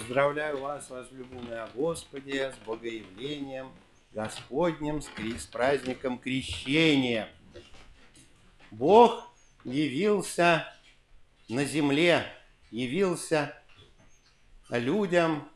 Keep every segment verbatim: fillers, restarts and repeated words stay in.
Поздравляю вас, возлюбленные Господи, с Богоявлением Господним, с, кри- с праздником Крещения. Бог явился на земле, явился людям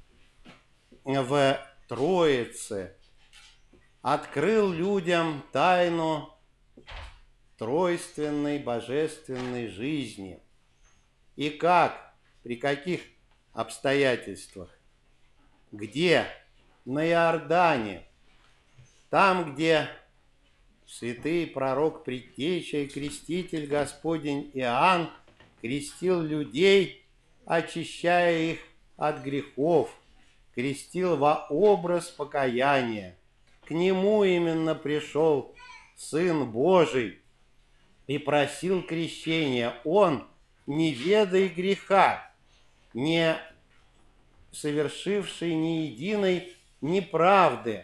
в Троице, открыл людям тайну тройственной божественной жизни. И как, при каких обстоятельствах, где? На Иордане, там, где святый пророк, предтеча и креститель Господень Иоанн крестил людей, очищая их от грехов, крестил во образ покаяния. К нему именно пришел Сын Божий и просил крещения. Он, не ведая греха, не совершивший ни единой неправды,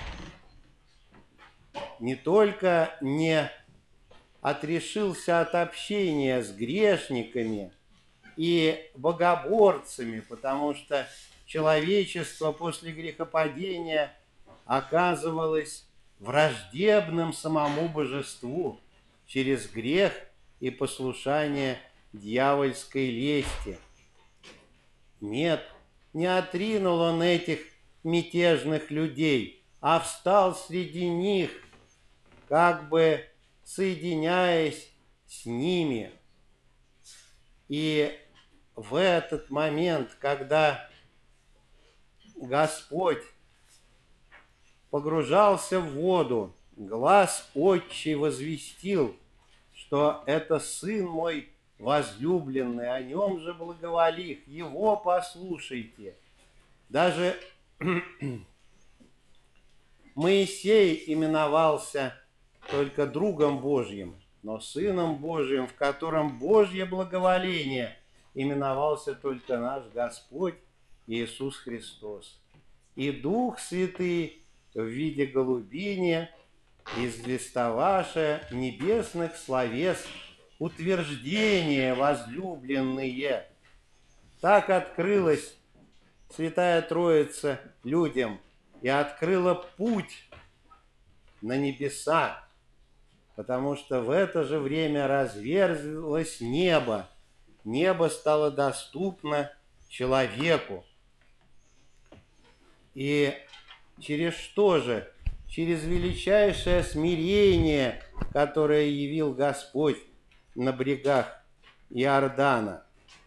не только не отрешился от общения с грешниками и богоборцами, потому что человечество после грехопадения оказывалось враждебным самому божеству через грех и послушание дьявольской лести. Нет, не отринул он этих мятежных людей, а встал среди них, как бы соединяясь с ними. И в этот момент, когда Господь погружался в воду, глас Отчий возвестил, что это Сын мой возлюбленный, о нем же благоволих, его послушайте. Даже Моисей именовался только другом Божьим, но Сыном Божьим, в котором Божье благоволение, именовался только наш Господь Иисус Христос. И Дух Святый в виде голубини, известоваше небесных словес, утверждение возлюбленные. Так открылась Святая Троица людям и открыла путь на небеса, потому что в это же время разверзлось небо. Небо стало доступно человеку. И через что же? Через величайшее смирение, которое явил Господь на берегах Иордана.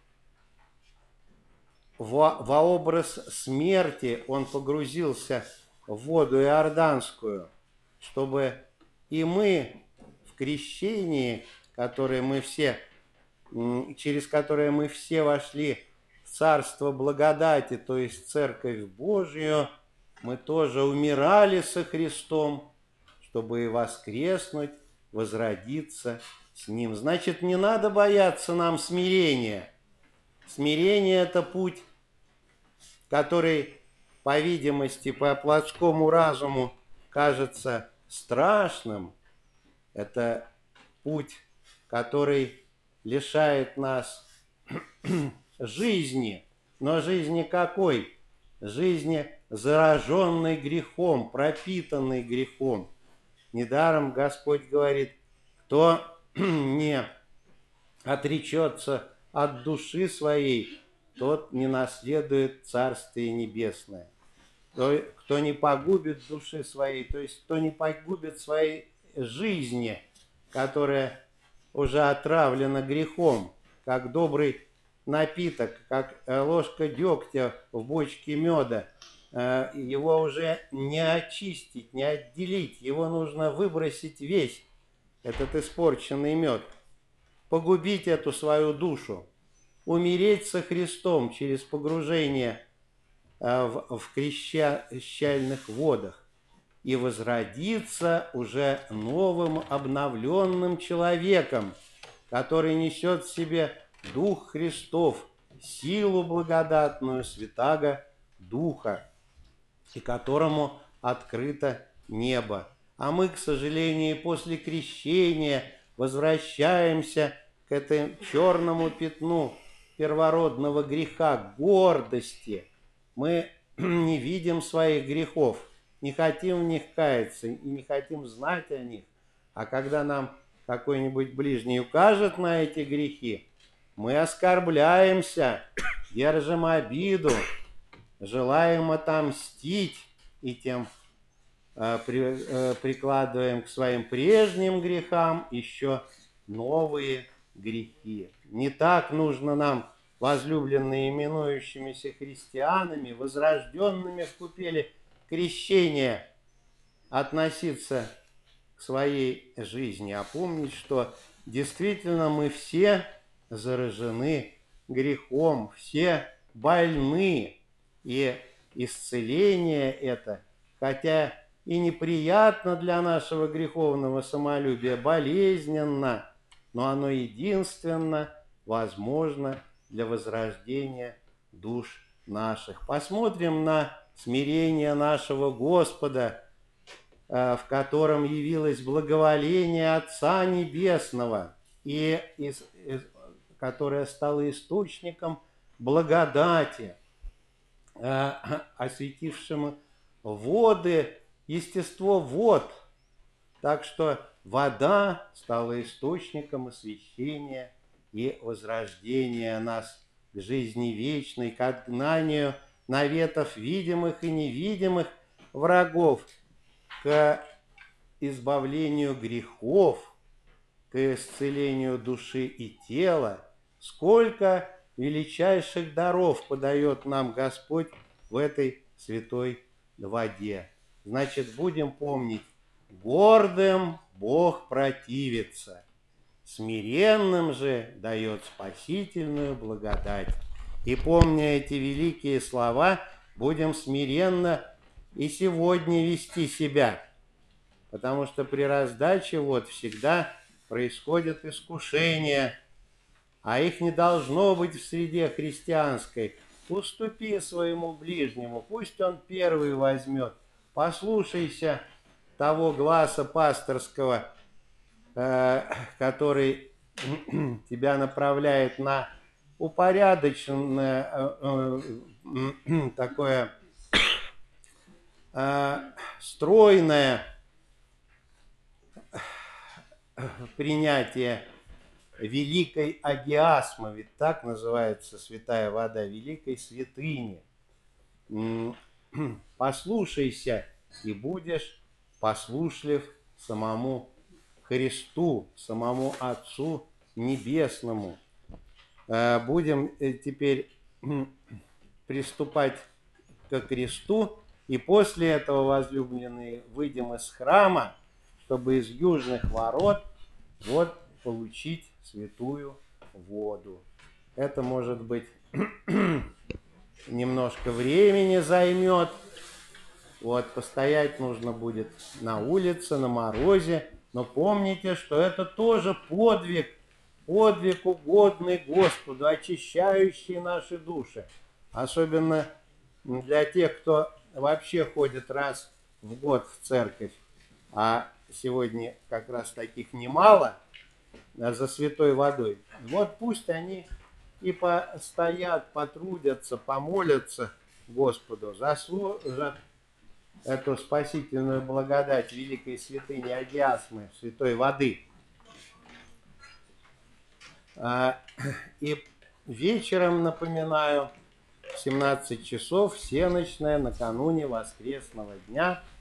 Во, во образ смерти он погрузился в воду иорданскую, чтобы и мы в крещении, которое мы все, через которое мы все вошли в царство благодати, то есть Церковь Божию, мы тоже умирали со Христом, чтобы и воскреснуть, возродиться с Ним. Значит, не надо бояться нам смирения. Смирение – это путь, который, по видимости, по плотскому разуму кажется страшным. Это путь, который лишает нас жизни. Но жизни какой? Жизни, зараженной грехом, пропитанной грехом. Недаром Господь говорит, кто не отречется от души своей, тот не наследует Царствие Небесное. Кто не погубит души своей, то есть кто не погубит своей жизни, которая уже отравлена грехом, как добрый напиток, как ложка дегтя в бочке меда, его уже не очистить, не отделить, его нужно выбросить весь, этот испорченный мед, погубить эту свою душу, умереть со Христом через погружение в, в крещальных водах и возродиться уже новым обновленным человеком, который несет в себе Дух Христов, силу благодатную Святаго Духа, и которому открыто небо. А мы, к сожалению, после крещения возвращаемся к этому черному пятну первородного греха, гордости. Мы не видим своих грехов, не хотим в них каяться и не хотим знать о них. А когда нам какой-нибудь ближний укажет на эти грехи, мы оскорбляемся, держим обиду, желаем отомстить и тем э, при, э, прикладываем к своим прежним грехам еще новые грехи. Не так нужно нам, возлюбленные именующимися христианами, возрожденными в купели крещения, относиться к своей жизни, а помнить, что действительно мы все заражены грехом, все больны, и исцеление это, хотя и неприятно для нашего греховного самолюбия, болезненно, но оно единственно возможно для возрождения душ наших. Посмотрим на смирение нашего Господа, в котором явилось благоволение Отца Небесного, и из, из, которое стало источником благодати, осветившим воды, естество вод. Так что вода стала источником освящения и возрождения нас к жизни вечной, к отгнанию наветов видимых и невидимых врагов, к избавлению грехов, к исцелению души и тела. Сколько величайших даров подает нам Господь в этой святой воде. Значит, будем помнить, гордым Бог противится, смиренным же дает спасительную благодать. И помня эти великие слова, будем смиренно и сегодня вести себя, потому что при раздаче вот всегда происходят искушения, а их не должно быть в среде христианской. Уступи своему ближнему, пусть он первый возьмет. Послушайся того гласа пасторского, э, который тебя направляет на упорядоченное э, э, такое э, стройное принятие великой агиасмы, ведь так называется святая вода, великой святыни. Послушайся, и будешь послушлив самому Христу, самому Отцу Небесному. Будем теперь приступать ко кресту, и после этого, возлюбленные, выйдем из храма, чтобы из южных ворот вот получить святую воду. Это, может быть, немножко времени займет. Вот, постоять нужно будет на улице, на морозе. Но помните, что это тоже подвиг, подвиг угодный Господу, очищающий наши души. Особенно для тех, кто вообще ходит раз в год в церковь. А сегодня как раз таких немало за святой водой. Вот пусть они и постоят, потрудятся, помолятся Господу, заслужат эту спасительную благодать великой святыни Агиасмы, святой воды. И вечером, напоминаю, в семнадцать часов всеночная накануне воскресного дня